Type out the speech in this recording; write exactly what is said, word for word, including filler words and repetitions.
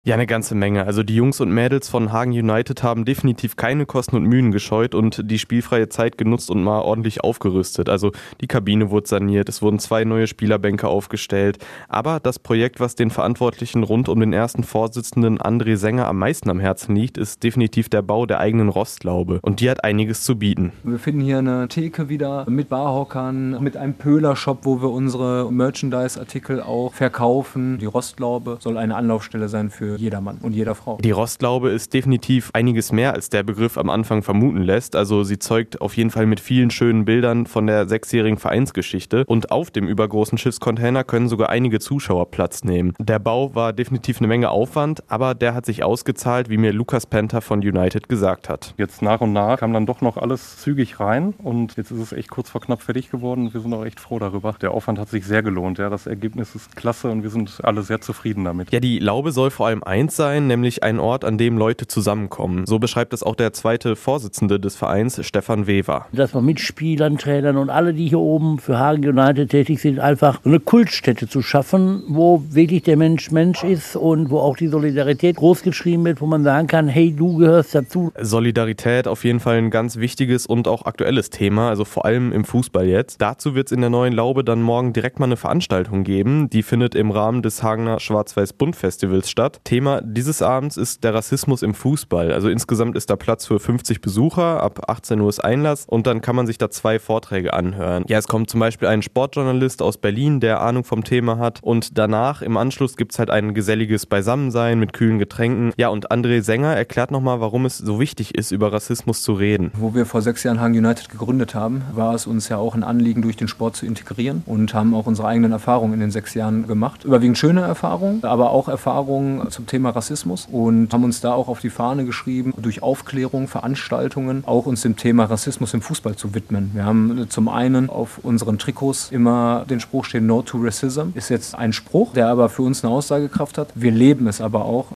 Ja, eine ganze Menge. Also die Jungs und Mädels von Hagen United haben definitiv keine Kosten und Mühen gescheut und die spielfreie Zeit genutzt und mal ordentlich aufgerüstet. Also die Kabine wurde saniert, es wurden zwei neue Spielerbänke aufgestellt. Aber das Projekt, was den Verantwortlichen rund um den ersten Vorsitzenden André Sänger am meisten am Herzen liegt, ist definitiv der Bau der eigenen Rostlaube. Und die hat einiges zu bieten. Wir finden hier eine Theke wieder mit Barhockern, mit einem Pöhler-Shop, wo wir unsere Merchandise-Artikel auch verkaufen. Die Rostlaube soll eine Anlaufstelle sein für jeder Mann und jeder Frau. Die Rostlaube ist definitiv einiges mehr, als der Begriff am Anfang vermuten lässt. Also sie zeugt auf jeden Fall mit vielen schönen Bildern von der sechsjährigen Vereinsgeschichte. Und auf dem übergroßen Schiffscontainer können sogar einige Zuschauer Platz nehmen. Der Bau war definitiv eine Menge Aufwand, aber der hat sich ausgezahlt, wie mir Lukas Penter von United gesagt hat. Jetzt nach und nach kam dann doch noch alles zügig rein und jetzt ist es echt kurz vor knapp fertig geworden. Wir sind auch echt froh darüber. Der Aufwand hat sich sehr gelohnt. Ja. Das Ergebnis ist klasse und wir sind alle sehr zufrieden damit. Ja, die Laube soll vor allem eins sein, nämlich ein Ort, an dem Leute zusammenkommen. So beschreibt es auch der zweite Vorsitzende des Vereins, Stefan Weber. Dass man mit Spielern, Trainern und alle, die hier oben für Hagen United tätig sind, einfach eine Kultstätte zu schaffen, wo wirklich der Mensch Mensch ist und wo auch die Solidarität großgeschrieben wird, wo man sagen kann, hey, du gehörst dazu. Solidarität auf jeden Fall ein ganz wichtiges und auch aktuelles Thema, also vor allem im Fußball jetzt. Dazu wird es in der neuen Laube dann morgen direkt mal eine Veranstaltung geben. Die findet im Rahmen des Hagener Schwarz-Weiß-Bunt-Festivals statt. Thema dieses Abends ist der Rassismus im Fußball. Also insgesamt ist da Platz für fünfzig Besucher, ab achtzehn Uhr ist Einlass und dann kann man sich da zwei Vorträge anhören. Ja, es kommt zum Beispiel ein Sportjournalist aus Berlin, der Ahnung vom Thema hat und danach im Anschluss gibt es halt ein geselliges Beisammensein mit kühlen Getränken. Ja, und André Sänger erklärt nochmal, warum es so wichtig ist, über Rassismus zu reden. Wo wir vor sechs Jahren Hagen United gegründet haben, war es uns ja auch ein Anliegen, durch den Sport zu integrieren und haben auch unsere eigenen Erfahrungen in den sechs Jahren gemacht. Überwiegend schöne Erfahrungen, aber auch Erfahrungen zum Thema Rassismus und haben uns da auch auf die Fahne geschrieben, durch Aufklärung, Veranstaltungen auch uns dem Thema Rassismus im Fußball zu widmen. Wir haben zum einen auf unseren Trikots immer den Spruch stehen, No to Racism. Ist jetzt ein Spruch, der aber für uns eine Aussagekraft hat. Wir leben es aber auch,